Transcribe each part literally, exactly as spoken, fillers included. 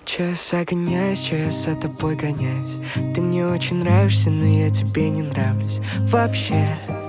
Че я загоняюсь, че я за тобой гоняюсь. Ты мне очень нравишься, но я тебе не нравлюсь. Вообще,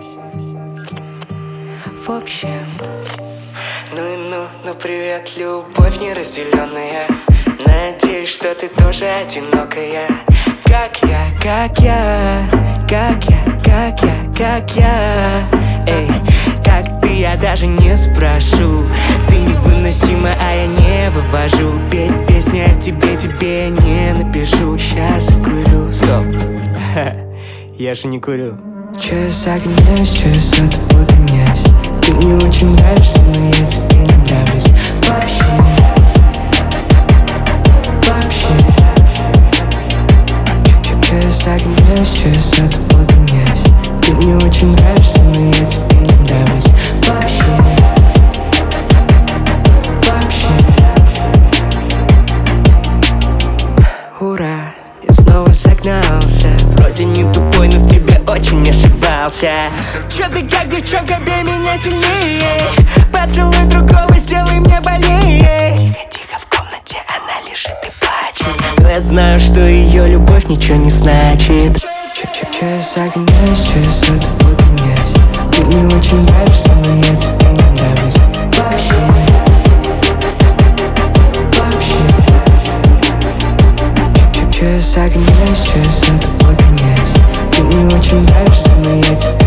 в общем. Ну и ну, ну привет, любовь неразделенная. Надеюсь, что ты тоже одинокая. Как я, как я, как я, как я, как я. Эй, как ты, я даже не спрошу. Ты невыносима, а я не вывожу. Петь песни о тебе, тебе не напишу. Сейчас закурю, стоп. Я же не курю. Че я загоняюсь, че я за тобой гоняюсь. Ты мне очень нравишься, но я тебе не нравлюсь. Вообще, вообще. Че я загоняюсь, че я за тобой гоняюсь. Ты мне очень нравишься, но я тебе не нравлюсь. Вообще, вообще. Ура, я снова согнался. Вроде не тупой, но в тебе очень ошибался. Чё ты как девчонка, бей меня сильнее. Поцелуй другого, сделай мне больнее. Тихо-тихо в комнате, она лежит и плачет. Но я знаю, что ее любовь ничего не значит. Че я загоняюсь, че я за тобой гоняюсь. Ты мне очень нравишься, но я тебе не нравлюсь. Вообще, вообще. Че я загоняюсь, че я за тобой гоняюсь. Ты мне очень нравишься, но я тебе